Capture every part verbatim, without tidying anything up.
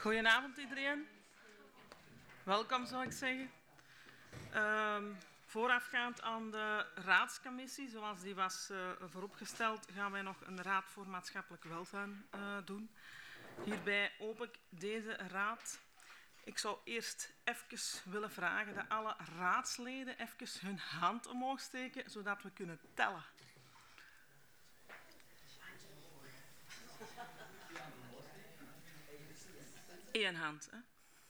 Goedenavond iedereen. Welkom zou ik zeggen. Um, voorafgaand aan de raadscommissie, zoals die was uh, vooropgesteld, gaan wij nog een raad voor maatschappelijk welzijn uh, doen. Hierbij open ik deze raad. Ik zou eerst even willen vragen dat alle raadsleden even hun hand omhoog steken, zodat we kunnen tellen. Eén hand, hè?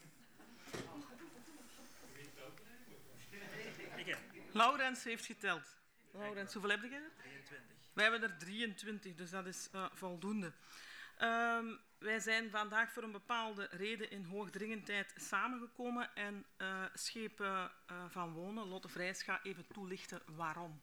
Laurens heeft geteld. Laurens, hoeveel heb je er? drieëntwintig. Wij hebben er drieëntwintig, dus dat is uh, voldoende. Um, wij zijn vandaag voor een bepaalde reden in hoogdringendheid samengekomen en uh, Schepen uh, van Wonen, Lotte Vrijs, gaat even toelichten waarom.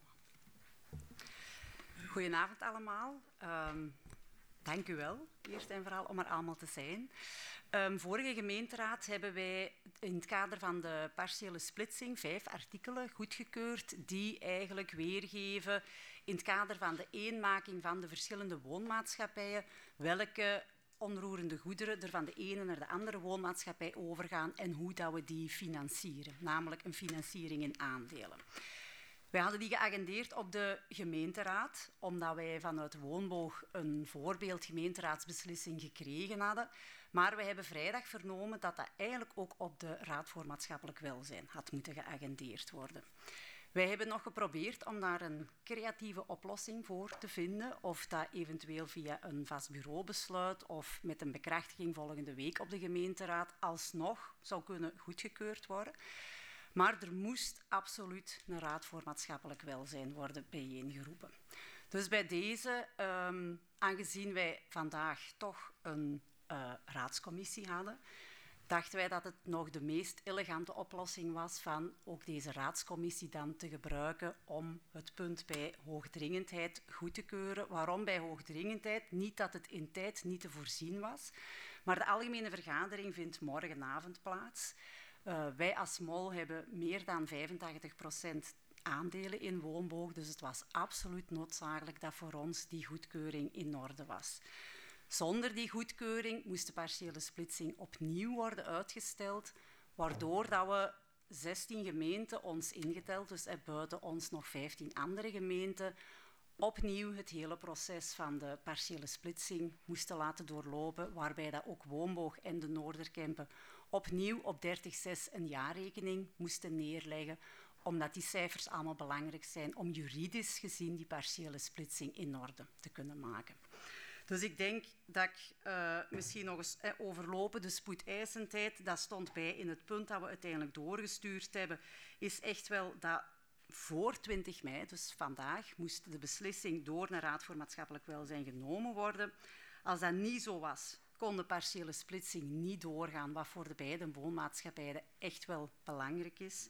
Goedenavond allemaal. Um, dank u wel, eerst en vooral, om er allemaal te zijn. Um, vorige gemeenteraad hebben wij in het kader van de partiële splitsing vijf artikelen goedgekeurd die eigenlijk weergeven in het kader van de eenmaking van de verschillende woonmaatschappijen welke onroerende goederen er van de ene naar de andere woonmaatschappij overgaan en hoe dat we die financieren, namelijk een financiering in aandelen. Wij hadden die geagendeerd op de gemeenteraad, omdat wij vanuit Woonboog een voorbeeld gemeenteraadsbeslissing gekregen hadden. Maar wij hebben vrijdag vernomen dat dat eigenlijk ook op de Raad voor Maatschappelijk Welzijn had moeten geagendeerd worden. Wij hebben nog geprobeerd om daar een creatieve oplossing voor te vinden, of dat eventueel via een vast bureaubesluit of met een bekrachtiging volgende week op de gemeenteraad alsnog zou kunnen goedgekeurd worden. Maar er moest absoluut een Raad voor Maatschappelijk Welzijn worden bijeengeroepen. Dus bij deze, um, aangezien wij vandaag toch een uh, raadscommissie hadden, dachten wij dat het nog de meest elegante oplossing was van ook deze raadscommissie dan te gebruiken om het punt bij hoogdringendheid goed te keuren. Waarom bij hoogdringendheid? Niet dat het in tijd niet te voorzien was, maar de algemene vergadering vindt morgenavond plaats. Uh, wij als M O L hebben meer dan vijfentachtig procent aandelen in Woonboog, dus het was absoluut noodzakelijk dat voor ons die goedkeuring in orde was. Zonder die goedkeuring moest de partiële splitsing opnieuw worden uitgesteld, waardoor dat we zestien gemeenten ons ingeteld, dus buiten ons nog vijftien andere gemeenten, opnieuw het hele proces van de partiële splitsing moesten laten doorlopen, waarbij dat ook Woonboog en de Noorderkempen opnieuw op dertig zes een jaarrekening moesten neerleggen, omdat die cijfers allemaal belangrijk zijn om juridisch gezien die partiële splitsing in orde te kunnen maken. Dus ik denk dat ik uh, misschien nog eens eh, overlopen, de spoedeisendheid, dat stond bij in het punt dat we uiteindelijk doorgestuurd hebben, is echt wel dat voor twintig mei, dus vandaag, moest de beslissing door een Raad voor Maatschappelijk Welzijn genomen worden. Als dat niet zo was, kon de partiële splitsing niet doorgaan, wat voor de beide woonmaatschappijen echt wel belangrijk is.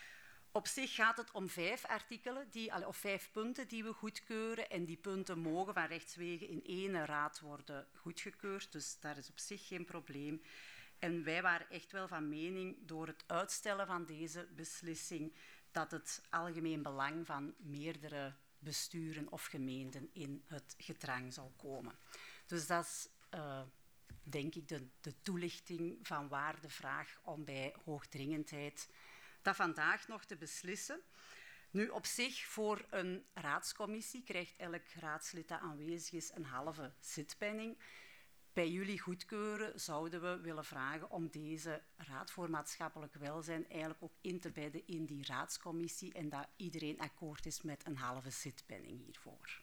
Op zich gaat het om vijf artikelen, die, of vijf punten die we goedkeuren en die punten mogen van rechtswege in één raad worden goedgekeurd, dus daar is op zich geen probleem. En wij waren echt wel van mening, door het uitstellen van deze beslissing, dat het algemeen belang van meerdere besturen of gemeenten in het gedrang zou komen. Dus dat is, uh, denk ik, de, de toelichting van waar de vraag om bij hoogdringendheid dat vandaag nog te beslissen. Nu, op zich, voor een raadscommissie krijgt elk raadslid dat aanwezig is een halve zitpenning. Bij jullie goedkeuren zouden we willen vragen om deze Raad voor Maatschappelijk Welzijn eigenlijk ook in te bedden in die raadscommissie en dat iedereen akkoord is met een halve zitpenning hiervoor.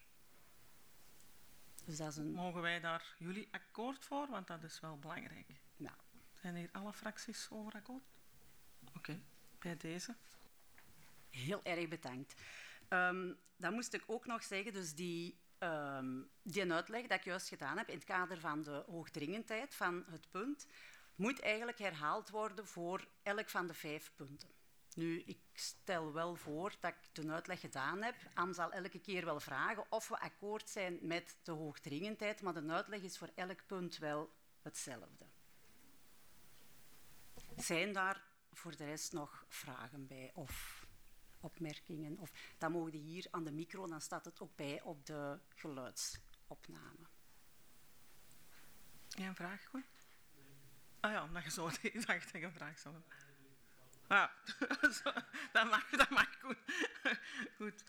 Dus dat is een... Mogen wij daar jullie akkoord voor? Want dat is wel belangrijk. Nou. Zijn hier alle fracties over akkoord? Oké, okay. Bij deze. Heel erg bedankt. Um, dan moest ik ook nog zeggen, dus die... Um, die uitleg dat ik juist gedaan heb in het kader van de hoogdringendheid van het punt, moet eigenlijk herhaald worden voor elk van de vijf punten. Nu, ik stel wel voor dat ik de uitleg gedaan heb. Anne zal elke keer wel vragen of we akkoord zijn met de hoogdringendheid, maar de uitleg is voor elk punt wel hetzelfde. Zijn daar voor de rest nog vragen bij of opmerkingen? Of, dan mogen die hier aan de micro, dan staat het ook bij op de geluidsopname. Ja, een vraag, goed? Ah ja, omdat je zo ik dacht dat ik een vraag zou hebben. Ja, dat mag, dat mag goed. Goed.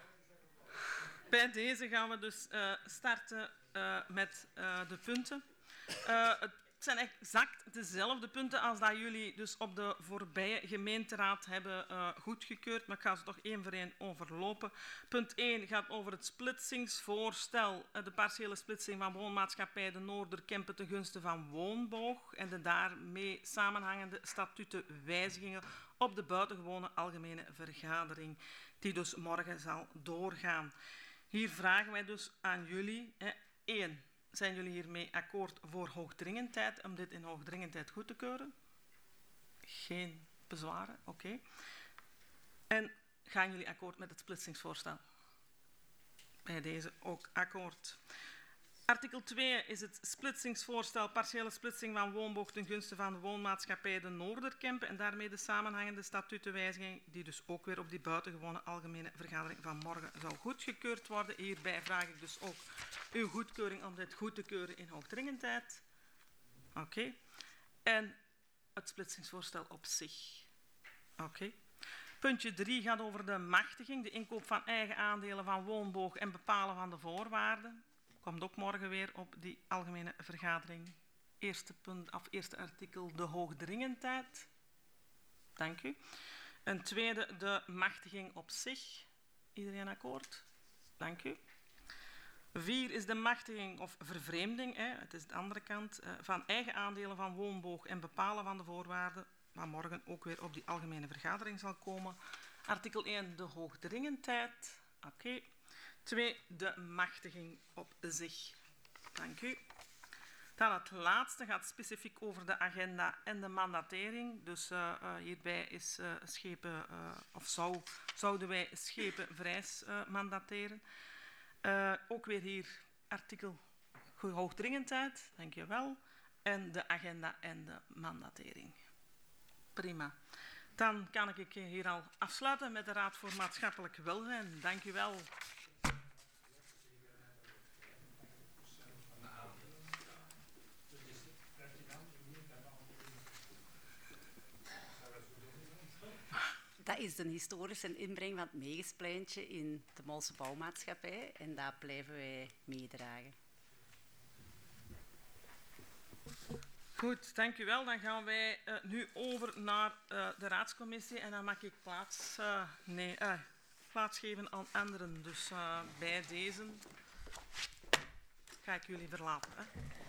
Bij deze gaan we dus uh, starten uh, met uh, de punten. Uh, het zijn exact dezelfde punten als dat jullie dus op de voorbije gemeenteraad hebben uh, goedgekeurd, maar ik ga ze toch één voor één overlopen. Punt één gaat over het splitsingsvoorstel, uh, de partiële splitsing van woonmaatschappij De Noorderkempen ten gunste van Woonboog en de daarmee samenhangende statutenwijzigingen op de buitengewone algemene vergadering, die dus morgen zal doorgaan. Hier vragen wij dus aan jullie, hè, één, zijn jullie hiermee akkoord voor hoogdringendheid, om dit in hoogdringendheid goed te keuren? Geen bezwaren, oké. Okay. En gaan jullie akkoord met het splitsingsvoorstel? Bij deze ook akkoord. Artikel twee is het splitsingsvoorstel, partiële splitsing van Woonboog ten gunste van de woonmaatschappij De Noorderkempen en daarmee de samenhangende statutenwijziging, die dus ook weer op die buitengewone algemene vergadering van morgen zou goedgekeurd worden. Hierbij vraag ik dus ook uw goedkeuring om dit goed te keuren in hoogdringendheid. Oké. Okay. En het splitsingsvoorstel op zich. Oké. Okay. Puntje drie gaat over de machtiging, de inkoop van eigen aandelen van Woonboog en bepalen van de voorwaarden. Komt ook morgen weer op die algemene vergadering. Eerste, punt, of eerste artikel, de hoogdringendheid. Dank u. Een tweede, de machtiging op zich. Iedereen akkoord? Dank u. Vier is de machtiging of vervreemding, hè, het is de andere kant, uh, van eigen aandelen van Woonboog en bepalen van de voorwaarden, waar morgen ook weer op die algemene vergadering zal komen. Artikel één, de hoogdringendheid. Oké. Okay. Twee, de machtiging op zich. Dank u. Dan het laatste gaat specifiek over de agenda en de mandatering. Dus uh, uh, hierbij is, uh, schepen, uh, of zou, zouden wij schepenvrijs uh, mandateren. Uh, ook weer hier artikel hoogdringendheid, dank je wel. En de agenda en de mandatering. Prima. Dan kan ik hier al afsluiten met de Raad voor Maatschappelijk Welzijn. Dank u wel. Dat is de historische inbreng van het Megespleintje in de Molse Bouwmaatschappij en dat blijven wij meedragen. Goed, dank u wel. Dan gaan wij uh, nu over naar uh, de raadscommissie en dan mag ik plaats, uh, nee, uh, plaatsgeven aan anderen. Dus uh, bij deze ga ik jullie verlaten. Hè.